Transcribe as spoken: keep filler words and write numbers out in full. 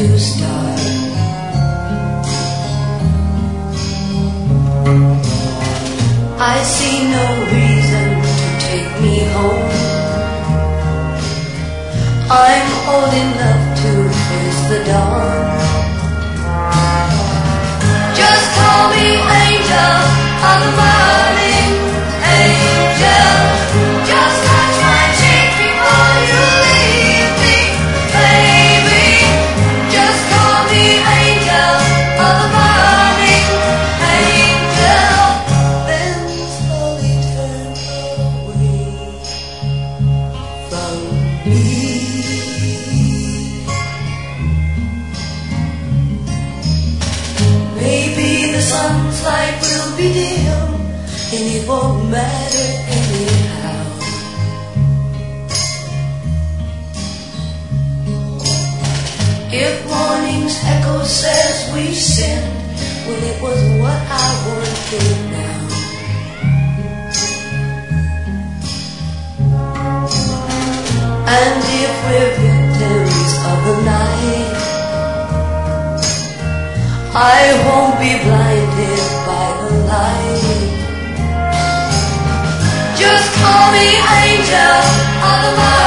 to start. I see no reason to take me home. I'm old enough to face the dawn. Just call me angel of the morning, angel. Just touch my cheek before you leave me, baby. Just call me angel of the morning, angel. Then slowly turn away from me. Maybe the sun's light will be dim, and it won't matter anyhow. If morning's echo says we sinned, well, it was what I wanted now. And if we're victims of the night, I won't be blinded by the light. Just call me angel of the night.